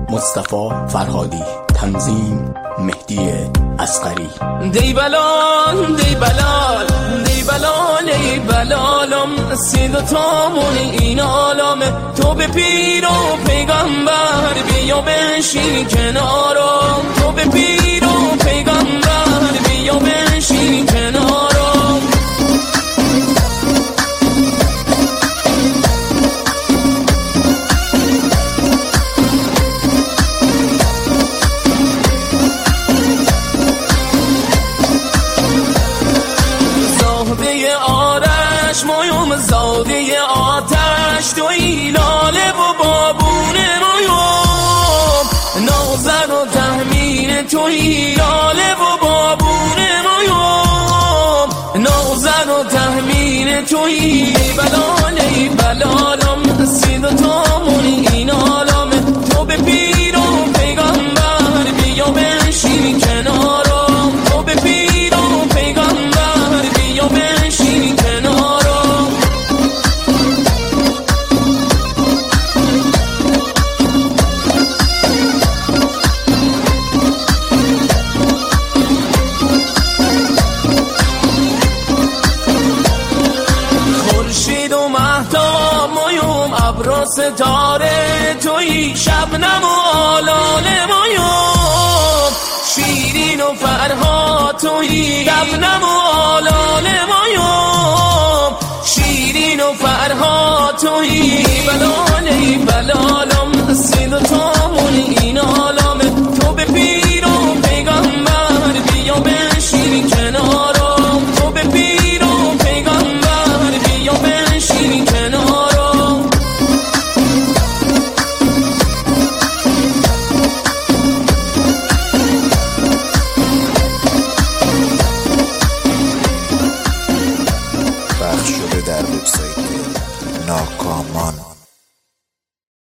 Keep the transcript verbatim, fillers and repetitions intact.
مصطفی فرهادی، تنظیم مهدی اصغری. دی بلال دی بلال دی بلال ای بلالم، سید و تامون این عالمه، تو به پیر و پیغمبر بیا بشین کنارم، تو به پیر و پیغمبر بیا بشین کنارم. مایم زاده آتش، تو ایلاله و بابون مایم، نازن و تحمین تو ایلاله و بابون مایم، نازن و تحمین تو ای بلال ای بلالم، سید و تامون این عالمه، تو به پیر و پیغمبر بیا بشین کنارم، تو به پیر و پیغمبر بیا بشین کنارم. ابر ستاره توی، شبنم و آلال مایم، شیرین و فرهاد توی، شبنم و آلال مایم، شیرین و فرهاد توی بلال ای بلالم، سید و تامون این عالمه، تو به پیر و پیغمبر بیا بشین کنارم، تو به پیر و پیغمبر بیا بشین کنارم. پخش شده در وبسایت ناکامان.